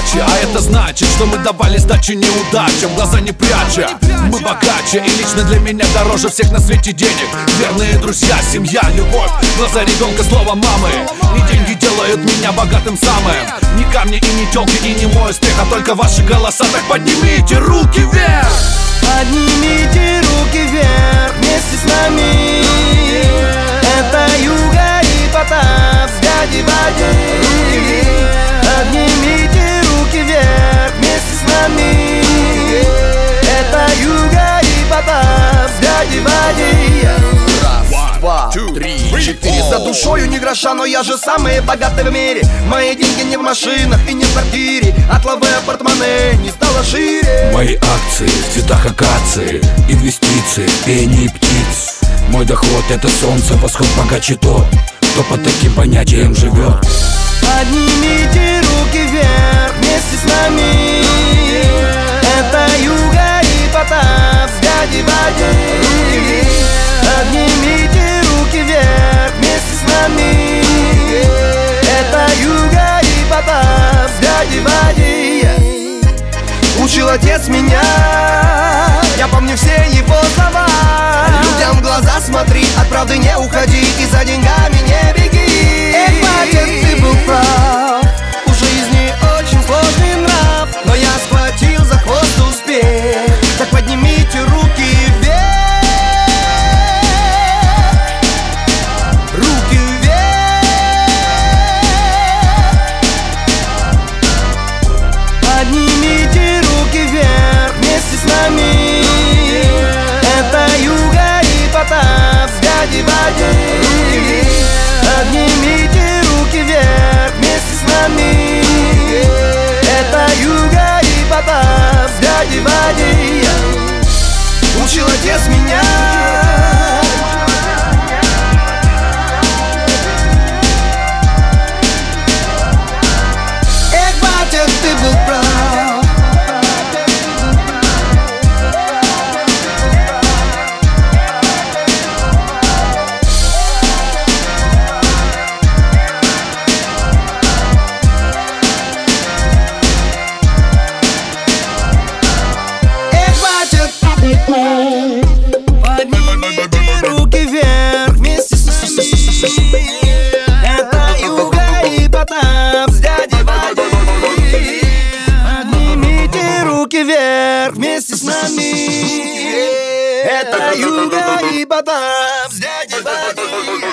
иначе. А это значит, что мы давали сдачи неудачам, глаза не пряча. Мы богаче, и лично для меня дороже всех на свете денег. Верные друзья, семья, любовь, глаза ребенка, слово мамы. Не деньги делают меня богатым самым, не камни и не тёлки, и не мой успех, а только ваши голоса. Так поднимите руки вверх! Поднимите руки вверх вместе с нами. Это Юга и Потап с дядей Вадей. Поднимите руки вверх вместе с нами. Это Юга и Потап с дядей Вадей. Раз, два, три, четыре. За душою ни гроша, но я же самый богатый в мире. Мои деньги не в машинах и не в квартире. От лавы портмоне не стало шире. Мои акции в цветах акации, инвестиции в пение птиц. Мой доход — это солнце, восход богаче тот, кто под таким понятием живет. Поднимите руки вверх вместе с нами. Это Юга и Потап с дядей Вадей. Поднимите руки вверх вместе с нами. Это Юга и Потап с дядей Вадей. Учил отец меня, я помню все его слова. Людям в глаза смотри, от правды не уходи и за деньгами не беги. Эх, батя, ты был прав, у жизни очень сложный нрав, но я схватил за хвост успех. Так поднимите руки вверх. Руки вверх. Поднимите руки вверх вместе с нами. Это Юга и Потап с дядей Вадей. Поднимите руки вверх вместе с нами. Это Юга и Потап с дядей Вадей. Учил отец меня. Эх, батя, ты был прав. Поднимите руки вверх вместе с нами. Это Юга и Потап с дядей Вадей. Поднимите руки вверх вместе с нами. Это Юга и Потап с дядей Вадей.